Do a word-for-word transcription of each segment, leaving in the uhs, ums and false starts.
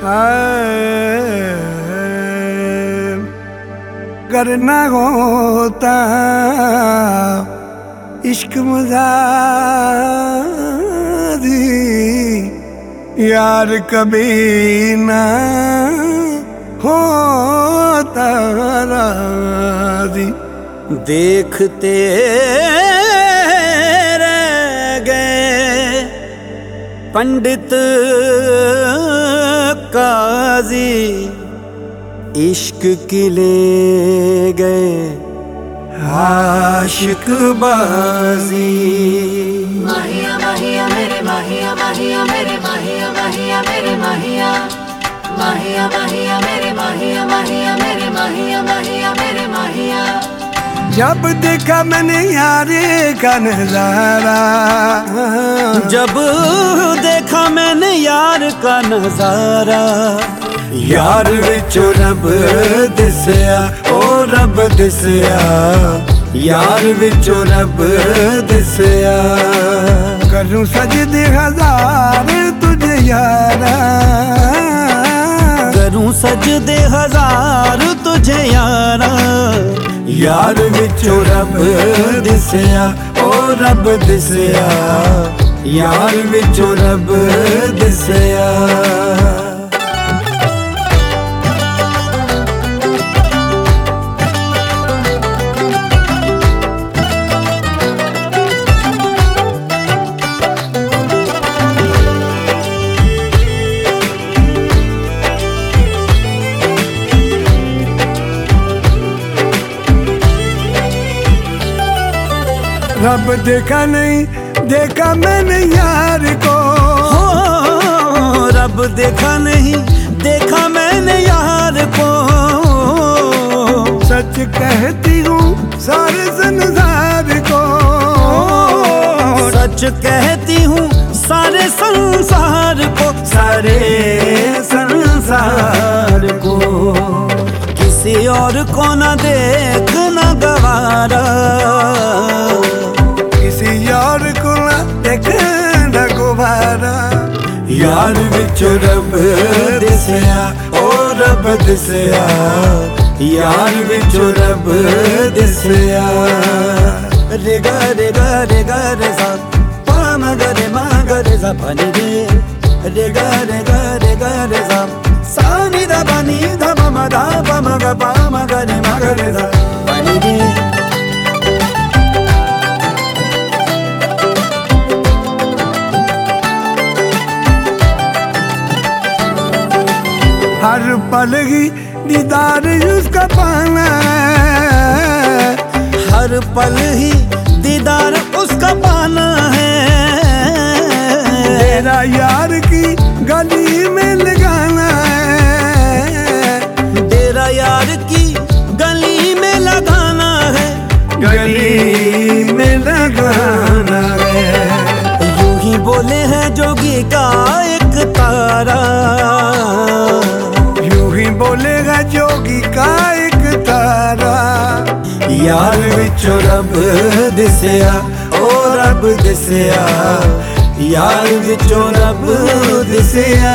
करना होता इश्क मज़ारी यार कभी ना होता राज़ी। देखते रह गए पंडित काजी, इश्क की ले गए आशिक बाजी। माहिया माहिया मेरे माहिया माहिया मेरे माहिया माहिया मेरे माहिया माहिया माहिया मेरे माहिया माहिया मेरे माहिया माहिया मेरे माहिया। जब देखा मैंने यारे का नजारा, जब देखा मैंने यार का नजारा, यार विचो रब दिसया ओ रब दिसया, यार विचो रब दिसया। करूं सजदे हजार तुझे यारा, करूं सजदे हजार तुझे यारा, यार विचो रब दिसया ओ रब दिसया, यार विचो रब दिसया। रब देखा नहीं देखा मैंने यार को, हो रब देखा नहीं देखा मैंने यार को। सच कहती हूँ सारे संसार को, सच कहती हूँ सारे संसार को, सारे संसार को। किसी और को न देखना गवारा, यार को ना देखना गुबारा। यार विचो रब दिसया ओ रब दिसया, यार विचो रब दिसया। रे गा रे गा रे गा रे सा पा म ग रे मा ग रे सा प नि रे, रे गा रे गा रे गा रे सा सा नि ध प नि ध प म ध प म ग प म ग रे मा ग रे सा प नि रे। हर पल ही दीदार उसका पाना है, हर पल ही दीदार उसका पाना है। तेरा यार की गली में लगाना है, तेरा यार की गली में लगाना है, गली में लगाना है। यूं ही बोले हैं जोगी का एक तारा, बोलेगा जोगी का एक तारा। यार विचो रब दिसया ओ रब दिसया, यार विचो रब दिसया।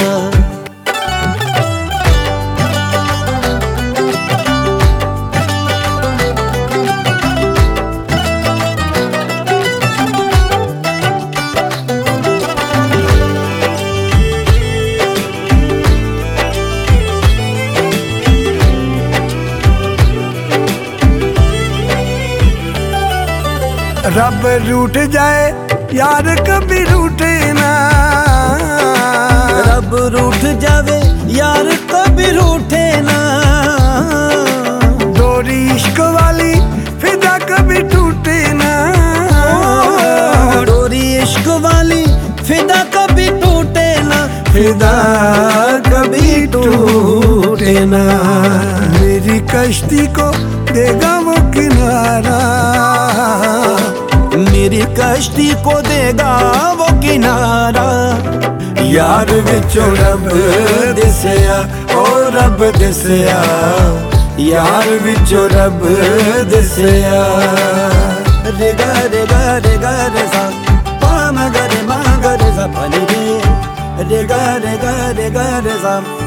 रब रूठ जाए यार कभी रूठे ना, रब रूठ जावे यार कभी रूठे ना। डोरी इश्क वाली फिदा कभी टूटे ना, डोरी इश्क वाली फिदा कभी टूटे ना, फिदा कभी टूटे ना। मेरी कश्ती को देगा वो किनारा, मेरी कश्ती को देगा वो किनारा। यार विचो रब दिसया ओ रब दिसया, यार विचो रब दिसया। रे गा रे गा रे गा रे सा पा म ग रे मा ग रे सा प नि रे, रे गा रे गा रे गा रे सा